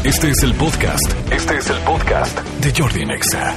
Este es el podcast de Jordi en Exa.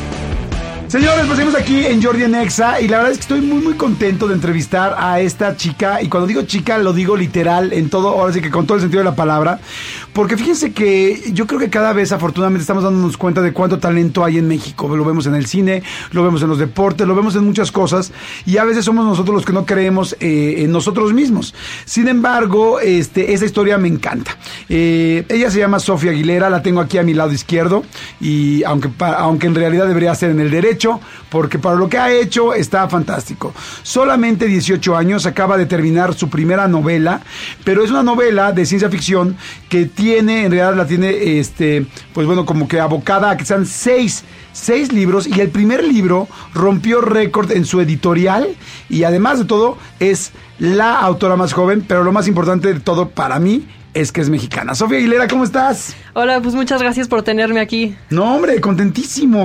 Señores, pues seguimos aquí en Jordi en Exa y la verdad es que estoy muy contento de entrevistar a esta chica, y cuando digo chica lo digo literal, en todo, ahora sí que con todo el sentido de la palabra, porque fíjense que yo creo que cada vez afortunadamente estamos dándonos cuenta de cuánto talento hay en México. Lo vemos en el cine, lo vemos en los deportes, lo vemos en muchas cosas, y a veces somos nosotros los que no creemos en nosotros mismos. Sin embargo, esa historia me encanta. Ella se llama Sofía Aguilera, la tengo aquí a mi lado izquierdo, y aunque en realidad debería ser en el derecho, porque para lo que ha hecho está fantástico. Solamente 18 años, acaba de terminar su primera novela, pero es una novela de ciencia ficción que tiene, en realidad la tiene, pues bueno, como que abocada a que sean seis libros, y el primer libro rompió récord en su editorial, y además de todo es la autora más joven, pero lo más importante de todo para mí es que es mexicana. Sofía Aguilera, ¿cómo estás? Hola, pues muchas gracias por tenerme aquí. No, hombre, contentísimo.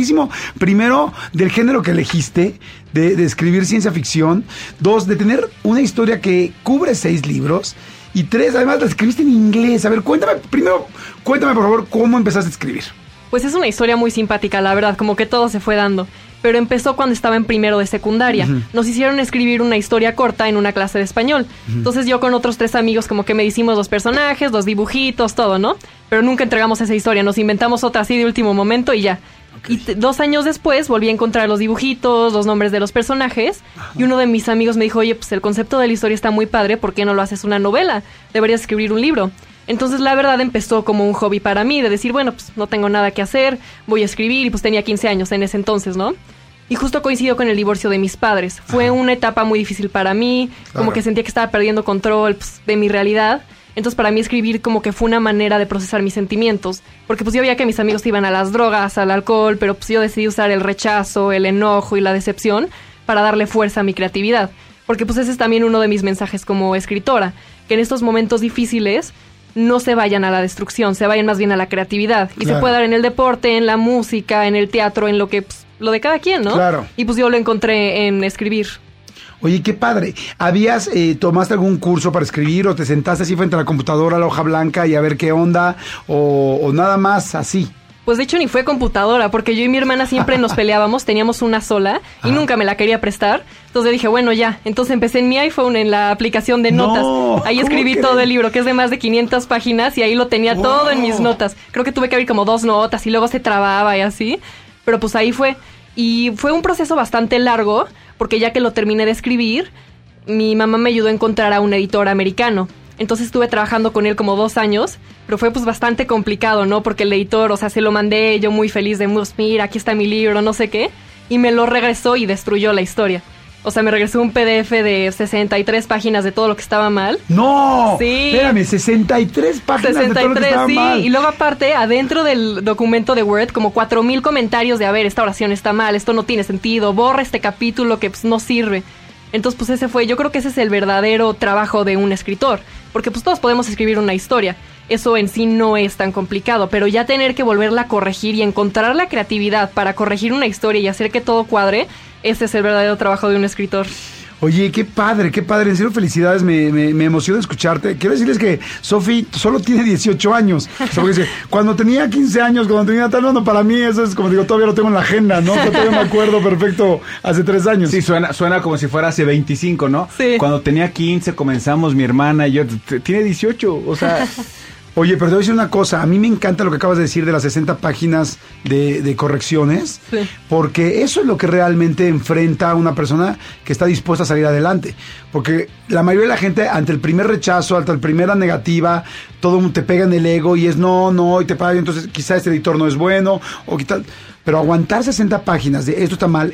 Primero, del género que elegiste, de escribir ciencia ficción. 2, de tener una historia que cubre 6 libros. Y 3, además la escribiste en inglés. A ver, cuéntame por favor, ¿cómo empezaste a escribir? Pues es una historia muy simpática, la verdad, como que todo se fue dando. Pero empezó cuando estaba en primero de secundaria. Uh-huh. Nos hicieron escribir una historia corta en una clase de español. Uh-huh. Entonces yo con otros 3 amigos como que me hicimos los personajes, los dibujitos, todo, ¿no? Pero nunca entregamos esa historia, nos inventamos otra así de último momento y ya. Okay. Y 2 años después volví a encontrar los dibujitos, los nombres de los personajes. Uh-huh. Y uno de mis amigos me dijo, oye, pues el concepto de la historia está muy padre, ¿por qué no lo haces una novela? Deberías escribir un libro. Entonces la verdad empezó como un hobby para mí, de decir, bueno, pues no tengo nada que hacer, voy a escribir, y pues tenía 15 años en ese entonces, ¿no? Y justo coincidió con el divorcio de mis padres. Fue una etapa muy difícil para mí, como que sentía que estaba perdiendo control de mi realidad. Entonces para mí escribir como que fue una manera de procesar mis sentimientos, porque pues yo veía que mis amigos iban a las drogas, al alcohol, pero pues yo decidí usar el rechazo, el enojo y la decepción para darle fuerza a mi creatividad, porque pues ese es también uno de mis mensajes como escritora, que en estos momentos difíciles no se vayan a la destrucción, se vayan más bien a la creatividad. Y se puede dar en el deporte, en la música, en el teatro, en lo que lo de cada quien, ¿no? Claro. Y pues yo lo encontré en escribir. Oye, qué padre. ¿Tomaste algún curso para escribir o te sentaste así frente a la computadora, la hoja blanca y a ver qué onda? O nada más así. Pues de hecho ni fue computadora, porque yo y mi hermana siempre nos peleábamos, teníamos una sola y nunca me la quería prestar. Entonces dije, bueno, ya. Entonces empecé en mi iPhone, en la aplicación de notas. Ahí escribí todo el libro, que es de más de 500 páginas, y ahí lo tenía todo en mis notas. Creo que tuve que abrir como 2 notas y luego se trababa y así. Pero pues ahí fue. Y fue un proceso bastante largo, porque ya que lo terminé de escribir, mi mamá me ayudó a encontrar a un editor americano. Entonces estuve trabajando con él como 2 años, pero fue pues bastante complicado, ¿no? Porque el editor, o sea, se lo mandé yo muy feliz de, mira, aquí está mi libro, no sé qué, y me lo regresó y destruyó la historia. O sea, me regresó un PDF de 63 páginas de todo lo que estaba mal. ¡No! Sí. Espérame, 63 páginas 63, de todo lo que estaba mal. Y luego aparte, adentro del documento de Word, como 4,000 comentarios de, a ver, esta oración está mal, esto no tiene sentido, borra este capítulo que pues no sirve. Entonces, pues yo creo que ese es el verdadero trabajo de un escritor, porque pues todos podemos escribir una historia, eso en sí no es tan complicado, pero ya tener que volverla a corregir y encontrar la creatividad para corregir una historia y hacer que todo cuadre, ese es el verdadero trabajo de un escritor. Oye, qué padre, en serio felicidades, me emociona escucharte. Quiero decirles que Sofi solo tiene 18 años, o sea, porque dice, cuando tenía 15 años, cuando tenía tal, no, para mí eso es como digo, todavía lo tengo en la agenda, ¿no? Yo todavía me acuerdo perfecto hace 3 años. Sí, suena como si fuera hace 25, ¿no? Sí. Cuando tenía 15 comenzamos mi hermana y yo, tiene 18, o sea... Oye, pero te voy a decir una cosa, a mí me encanta lo que acabas de decir de las 60 páginas de correcciones, sí, porque eso es lo que realmente enfrenta a una persona que está dispuesta a salir adelante, porque la mayoría de la gente ante el primer rechazo, ante la primera negativa, todo te pega en el ego y es no, y te paga, entonces quizá este editor no es bueno, o qué tal... Pero aguantar 60 páginas de esto está mal,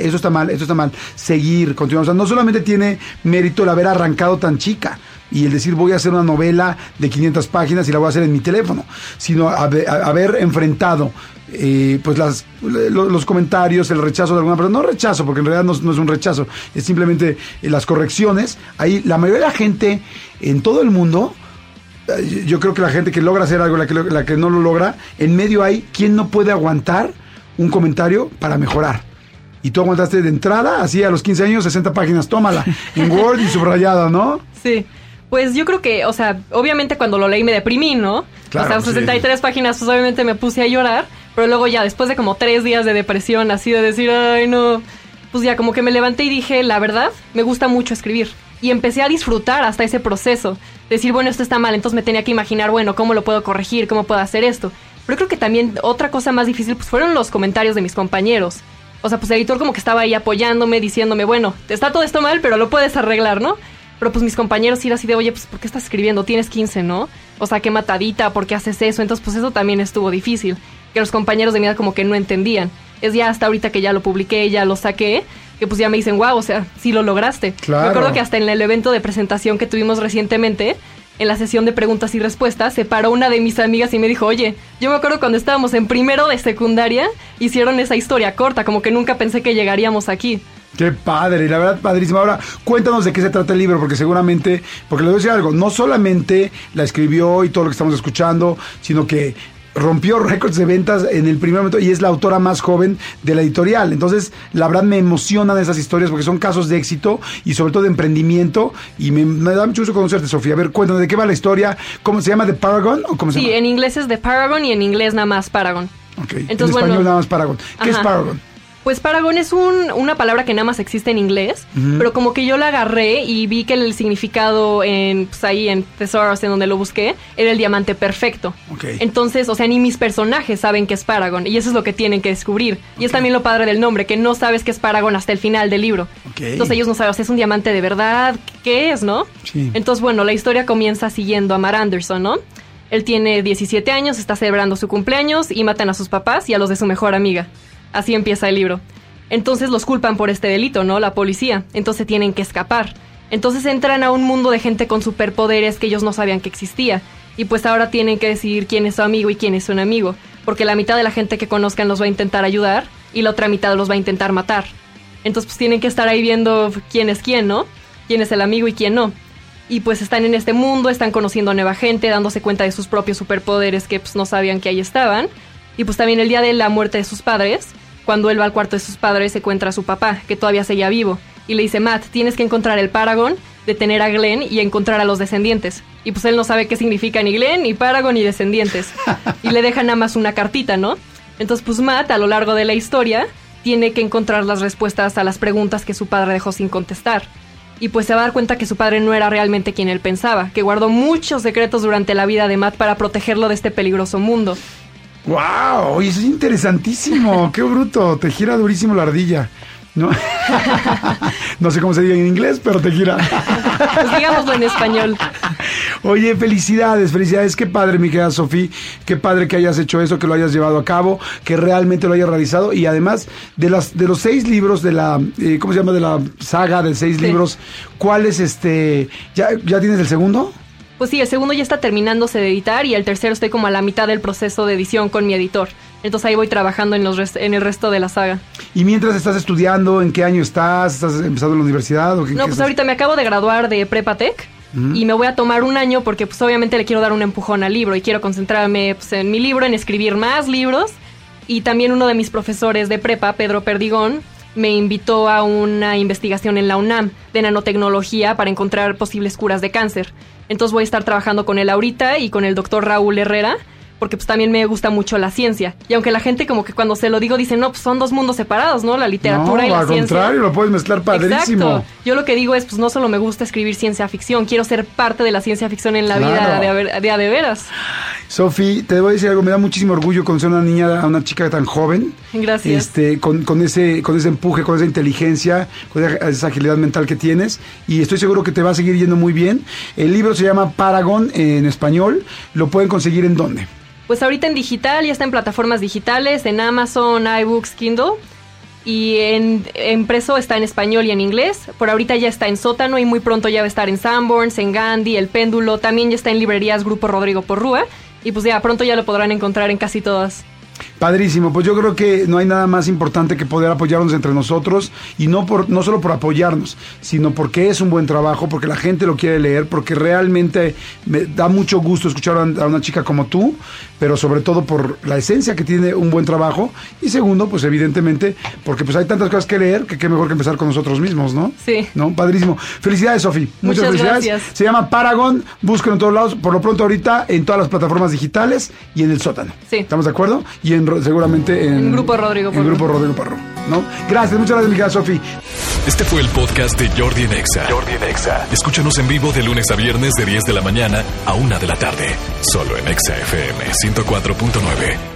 seguir, continuar. O sea, no solamente tiene mérito el haber arrancado tan chica y el decir voy a hacer una novela de 500 páginas y la voy a hacer en mi teléfono, sino haber enfrentado pues los comentarios, el rechazo de alguna persona. No rechazo, porque en realidad no es un rechazo, es simplemente las correcciones. Ahí la mayoría de la gente en todo el mundo... Yo creo que la gente que logra hacer algo, la que no lo logra, en medio hay quien no puede aguantar un comentario para mejorar. Y tú aguantaste de entrada, así a los 15 años, 60 páginas, tómala, en Word y subrayada, ¿no? Sí, pues yo creo que, o sea, obviamente cuando lo leí me deprimí, ¿no? Claro, o sea, 63 páginas, pues obviamente me puse a llorar, pero luego ya después de como 3 días de depresión, así de decir, ay no, pues ya como que me levanté y dije, la verdad, me gusta mucho escribir. Y empecé a disfrutar hasta ese proceso. Decir, bueno, esto está mal, entonces me tenía que imaginar, bueno, ¿cómo lo puedo corregir? ¿Cómo puedo hacer esto? Pero creo que también otra cosa más difícil pues fueron los comentarios de mis compañeros. O sea, pues el editor como que estaba ahí apoyándome, diciéndome, bueno, está todo esto mal, pero lo puedes arreglar, ¿no? Pero pues mis compañeros sí era así de, oye, pues ¿por qué estás escribiendo? Tienes 15, ¿no? O sea, qué matadita, ¿por qué haces eso? Entonces pues eso también estuvo difícil. Que los compañeros de mi edad como que no entendían. Es ya hasta ahorita que ya lo publiqué, ya lo saqué, que pues ya me dicen, wow, o sea, sí lo lograste. Claro. Me acuerdo que hasta en el evento de presentación que tuvimos recientemente, en la sesión de preguntas y respuestas, se paró una de mis amigas y me dijo, oye, yo me acuerdo cuando estábamos en primero de secundaria, hicieron esa historia corta, como que nunca pensé que llegaríamos aquí. Qué padre, la verdad, padrísimo. Ahora, cuéntanos de qué se trata el libro, porque seguramente, porque le voy a decir algo, no solamente la escribió y todo lo que estamos escuchando, sino que rompió récords de ventas en el primer momento y es la autora más joven de la editorial. Entonces, la verdad me emocionan esas historias porque son casos de éxito y sobre todo de emprendimiento y me da mucho gusto conocerte, Sofía. A ver, cuéntanos de qué va la historia. ¿Cómo se llama? ¿The Paragon? ¿O cómo se llama? Sí, en inglés es The Paragon y en inglés nada más Paragon. Okay. Entonces, en español nada más Paragon. ¿Qué es Paragon? Pues Paragon es una palabra que nada más existe en inglés, pero como que yo la agarré y vi que el significado pues ahí en Thesaurus, en donde lo busqué, era el diamante perfecto. Okay. Entonces, o sea, ni mis personajes saben que es Paragon, y eso es lo que tienen que descubrir. Y es también lo padre del nombre, que no sabes que es Paragon hasta el final del libro. Okay. Entonces ellos no saben, o sea, es un diamante de verdad, ¿qué es, no? Sí. Entonces, bueno, la historia comienza siguiendo a Matt Anderson, ¿no? Él tiene 17 años, está celebrando su cumpleaños y matan a sus papás y a los de su mejor amiga. Así empieza el libro. Entonces los culpan por este delito, ¿no? La policía. Entonces tienen que escapar. Entonces entran a un mundo de gente con superpoderes que ellos no sabían que existía. Y pues ahora tienen que decidir quién es su amigo y quién es un amigo. Porque la mitad de la gente que conozcan los va a intentar ayudar y la otra mitad los va a intentar matar. Entonces pues tienen que estar ahí viendo quién es quién, ¿no? Quién es el amigo y quién no. Y pues están en este mundo, están conociendo a nueva gente, dándose cuenta de sus propios superpoderes que pues no sabían que ahí estaban. Y pues también el día de la muerte de sus padres, cuando él va al cuarto de sus padres, se encuentra a su papá, que todavía seguía vivo. Y le dice, Matt, tienes que encontrar el Paragon, detener a Glenn y encontrar a los descendientes. Y pues él no sabe qué significa ni Glenn, ni Paragon, ni descendientes. Y le deja nada más una cartita, ¿no? Entonces pues Matt, a lo largo de la historia, tiene que encontrar las respuestas a las preguntas que su padre dejó sin contestar. Y pues se va a dar cuenta que su padre no era realmente quien él pensaba, que guardó muchos secretos durante la vida de Matt para protegerlo de este peligroso mundo. ¡Wow! Oye, eso es interesantísimo. ¡Qué bruto! Te gira durísimo la ardilla, ¿no? No sé cómo se diga en inglés, pero te gira. Pues digámoslo en español. Oye, felicidades. Qué padre, mi querida Sofía. Qué padre que hayas hecho eso, que lo hayas llevado a cabo, que realmente lo hayas realizado. Y además, de los 6 libros de la, ¿cómo se llama? De la saga de 6 libros, ¿cuál es ¿Ya tienes el segundo? Pues sí, el segundo ya está terminándose de editar y el tercero estoy como a la mitad del proceso de edición con mi editor. Entonces ahí voy trabajando en el resto de la saga. ¿Y mientras estás estudiando? ¿En qué año estás? ¿Estás empezando en la universidad? No, pues ahorita me acabo de graduar de Prepatec y me voy a tomar un año porque pues obviamente le quiero dar un empujón al libro y quiero concentrarme pues, en mi libro, en escribir más libros. Y también uno de mis profesores de prepa, Pedro Perdigón, me invitó a una investigación en la UNAM de nanotecnología para encontrar posibles curas de cáncer. Entonces voy a estar trabajando con él ahorita y con el doctor Raúl Herrera, porque pues también me gusta mucho la ciencia. Y aunque la gente como que cuando se lo digo dice, no, pues son 2 mundos separados, ¿no? La literatura y la ciencia. No, al contrario, lo puedes mezclar padrísimo. Exacto. Yo lo que digo es, pues no solo me gusta escribir ciencia ficción, quiero ser parte de la ciencia ficción en la vida de veras. Sofi, te voy a decir algo, me da muchísimo orgullo conocer a una chica tan joven. Gracias. Con ese empuje, con esa inteligencia, con esa agilidad mental que tienes, y estoy seguro que te va a seguir yendo muy bien. El libro se llama Paragon en español. ¿Lo pueden conseguir en dónde? Pues ahorita en digital, ya está en plataformas digitales, en Amazon, iBooks, Kindle. Y en impreso está en español y en inglés. Por ahorita ya está en Sótano y muy pronto ya va a estar en Sanborns, en Gandhi, El Péndulo. También ya está en librerías Grupo Rodrigo Porrúa. Y pues ya pronto ya lo podrán encontrar en casi todas. Padrísimo, pues yo creo que no hay nada más importante que poder apoyarnos entre nosotros y no solo por apoyarnos, sino porque es un buen trabajo, porque la gente lo quiere leer, porque realmente me da mucho gusto escuchar a una chica como tú, pero sobre todo por la esencia que tiene un buen trabajo y segundo, pues evidentemente, porque pues hay tantas cosas que leer que qué mejor que empezar con nosotros mismos, ¿no? Sí. ¿No? Padrísimo. Felicidades, Sofi. Muchas felicidades. Gracias. Se llama Paragon, búsquenlo en todos lados, por lo pronto ahorita en todas las plataformas digitales y en el sótano. Sí. ¿Estamos de acuerdo? Y seguramente en Grupo Rodrigo Parro. En Grupo Rodrigo Parro, ¿no? Gracias, muchas gracias, mi querida Sofi. Este fue el podcast de Jordi en Exa. Jordi en Exa. Escúchanos en vivo de lunes a viernes de 10 de la mañana a 1 de la tarde. Solo en Exa FM 104.9.